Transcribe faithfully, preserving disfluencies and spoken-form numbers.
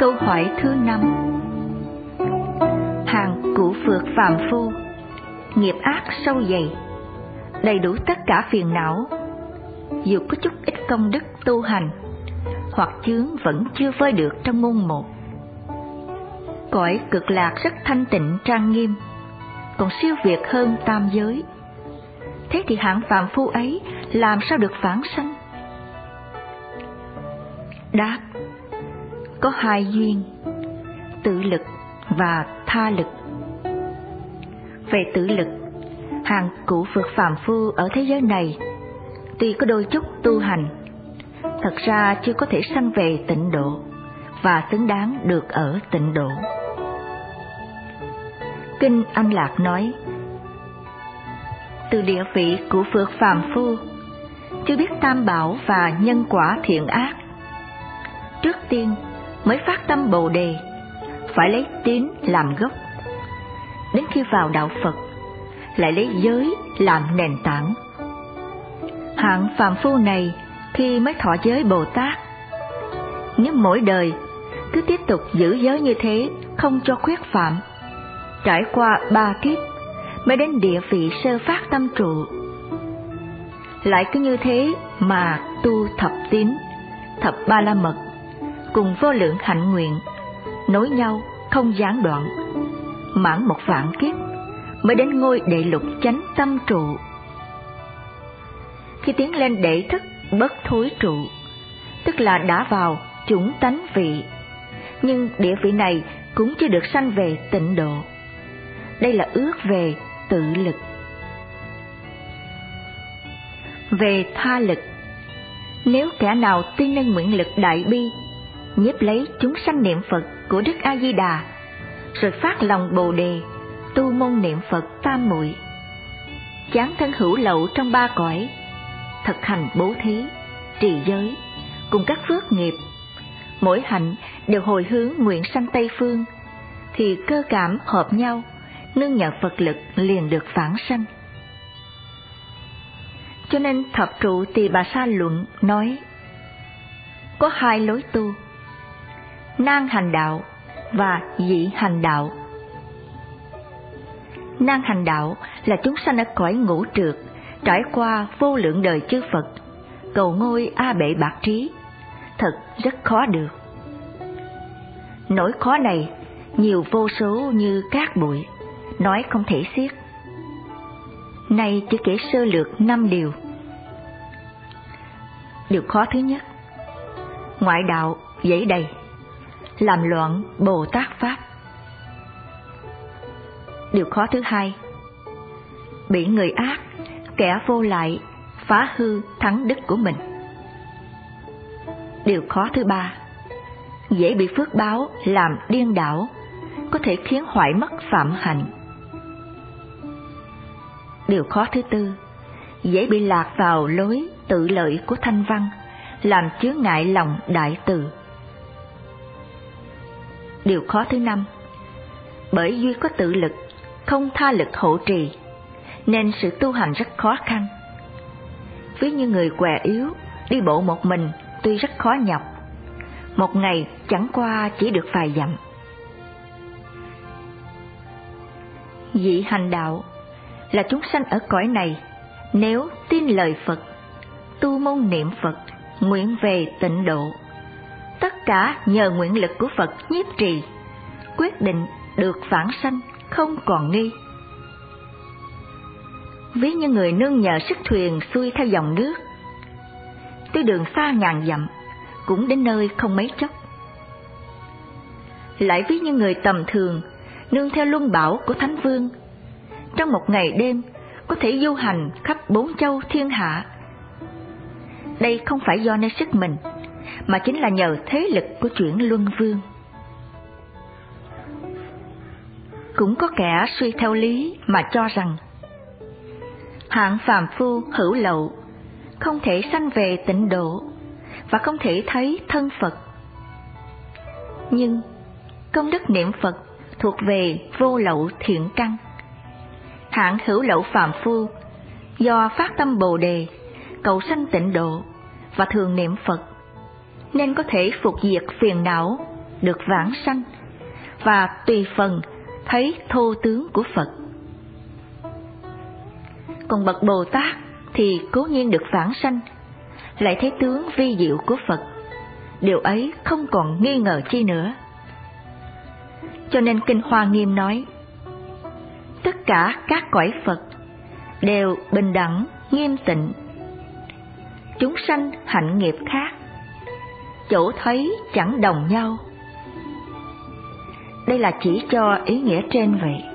Câu hỏi thứ năm. Hàng cụ phượt phàm phu, nghiệp ác sâu dày, đầy đủ tất cả phiền não, dù có chút ít công đức tu hành, hoặc chướng vẫn chưa vơi được trong môn một. Cõi cực lạc rất thanh tịnh trang nghiêm, còn siêu việt hơn tam giới. Thế thì hạng phàm phu ấy làm sao được vãng sanh? Đáp: có hai duyên, tự lực và tha lực. Về tự lực, hàng cụ phượt phàm phu ở thế giới này tuy có đôi chút tu hành, thật ra chưa có thể sanh về tịnh độ và xứng đáng được ở tịnh độ. Kinh Anh Lạc nói: từ địa vị của phượt phàm phu, chưa biết tam bảo và nhân quả thiện ác, trước tiên mới phát tâm Bồ đề, phải lấy tín làm gốc. Đến khi vào đạo Phật, lại lấy giới làm nền tảng. Hạng phàm phu này khi mới thọ giới Bồ Tát, nếu mỗi đời cứ tiếp tục giữ giới như thế, không cho khuyết phạm, trải qua ba kiếp mới đến địa vị sơ phát tâm trụ. Lại cứ như thế mà tu thập tín, thập ba la mật cùng vô lượng hạnh nguyện, nối nhau không gián đoạn, mãn một vạn kiếp mới đến ngôi đệ lục chánh tâm trụ. Khi tiến lên đệ thức bất thối trụ, tức là đã vào chủng tánh vị, nhưng địa vị này cũng chưa được sanh về tịnh độ. Đây là ước về tự lực. Về tha lực, nếu kẻ nào tin nên nguyện lực đại bi, nhiếp lấy chúng sanh niệm Phật của Đức A Di Đà, rồi phát lòng Bồ đề, tu môn niệm Phật tam muội, chán thân hữu lậu trong ba cõi, thực hành bố thí, trì giới cùng các phước nghiệp, mỗi hạnh đều hồi hướng nguyện sanh Tây phương, thì cơ cảm hợp nhau, nương nhờ Phật lực liền được vãng sanh. Cho nên thập trụ Tỳ Bà Sa luận nói: có hai lối tu, nan hành đạo và dị hành đạo. Nan hành đạo là chúng sanh ở cõi ngũ trược, trải qua vô lượng đời chư Phật, cầu ngôi A Bệ Bạc Trí, thật rất khó được. Nỗi khó này nhiều vô số như cát bụi, nói không thể xiết. Nay chỉ kể sơ lược năm điều. Điều khó thứ nhất, ngoại đạo dẫy đầy, làm loạn Bồ Tát Pháp. Điều khó thứ hai, bị người ác, kẻ vô lại phá hư thắng đức của mình. Điều khó thứ ba, dễ bị phước báo làm điên đảo, có thể khiến hoại mất phạm hạnh. Điều khó thứ tư, dễ bị lạc vào lối tự lợi của thanh văn, làm chướng ngại lòng đại từ. Điều khó thứ năm, bởi duy có tự lực, không tha lực hộ trì, nên sự tu hành rất khó khăn. Ví như người què yếu, đi bộ một mình tuy rất khó nhọc, một ngày chẳng qua chỉ được vài dặm. Dị hành đạo là chúng sanh ở cõi này, nếu tin lời Phật, tu môn niệm Phật, nguyện về tịnh độ, tất cả nhờ nguyện lực của Phật nhiếp trì, quyết định được vãng sanh không còn nghi. Ví như người nương nhờ sức thuyền xuôi theo dòng nước, tuy đường xa ngàn dặm cũng đến nơi không mấy chốc. Lại ví như người tầm thường nương theo luân bảo của Thánh Vương, trong một ngày đêm có thể du hành khắp bốn châu thiên hạ. Đây không phải do nơi sức mình, mà chính là nhờ thế lực của chuyển luân vương. Cũng có kẻ suy theo lý mà cho rằng hạng phàm phu hữu lậu không thể sanh về tịnh độ và không thể thấy thân Phật. Nhưng công đức niệm Phật thuộc về vô lậu thiện căn. Hạng hữu lậu phàm phu do phát tâm Bồ đề, cầu sanh tịnh độ và thường niệm Phật, nên có thể phục diệt phiền não, được vãng sanh và tùy phần thấy thô tướng của Phật. Còn bậc Bồ Tát thì cố nhiên được vãng sanh, lại thấy tướng vi diệu của Phật, điều ấy không còn nghi ngờ chi nữa. Cho nên Kinh Hoa Nghiêm nói, tất cả các cõi Phật đều bình đẳng, nghiêm tịnh. Chúng sanh hạnh nghiệp khác, chỗ thấy chẳng đồng nhau. Đây là chỉ cho ý nghĩa trên vậy.